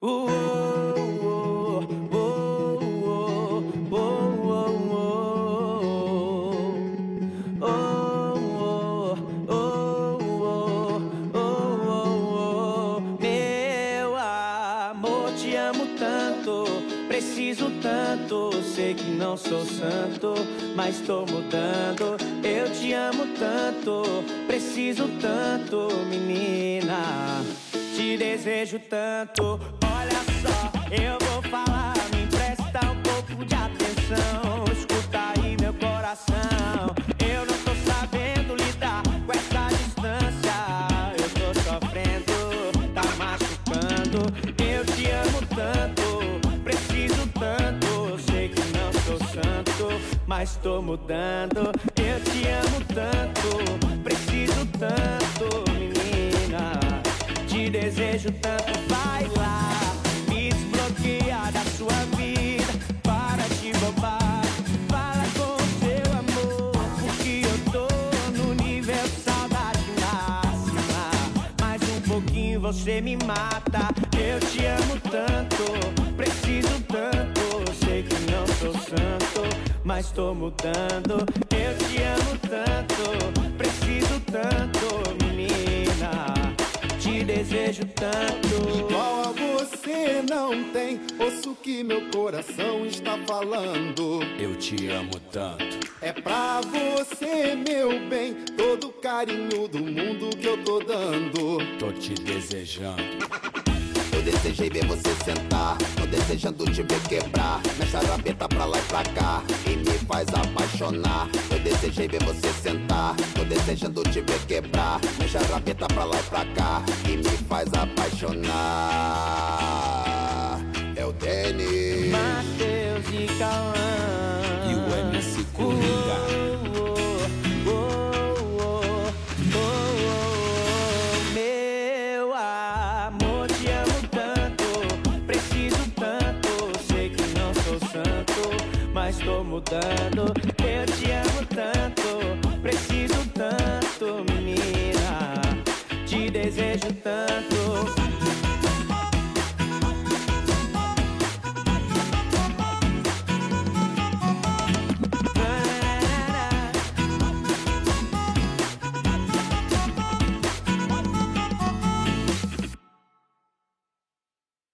Meu amor, te amo tanto, preciso tanto. Sei que não sou santo, mas tô mudando. Eu te amo tanto, preciso tanto, menina. Te desejo tanto. Olha só, eu vou falar, me empresta um pouco de atenção. Escuta aí meu coração. Eu não tô sabendo lidar com essa distância. Eu tô sofrendo, tá machucando. Eu te amo tanto, preciso tanto. Sei que não sou santo, mas tô mudando. Eu te amo tanto, preciso tanto, menina. Te desejo tanto, vai lá, me desbloquear da sua vida. Para de bobar, fala com o seu amor, porque eu tô no nível saudade máxima. Mais um pouquinho você me mata. Eu te amo tanto, preciso tanto. Sei que não sou santo, mas tô mudando. Eu te amo tanto, preciso tanto, menina. Te desejo tanto. Igual a você não tem ouço que meu coração está falando. Eu te amo tanto. É pra você, meu bem, todo o carinho do mundo que eu tô dando. Tô te desejando. Eu desejei ver você sentar, tô desejando te ver quebrar. Mexe a rabeta pra lá e pra cá e me faz apaixonar. Eu desejei ver você sentar, tô desejando te ver quebrar. Mexe a rabeta pra lá e pra cá e me faz apaixonar. É o Denis, Matheus e Cauã E o MC Coringa. Meu amor, te amo tanto, preciso tanto. Sei que não sou santo, mas tô mudando. Eu te amo tanto.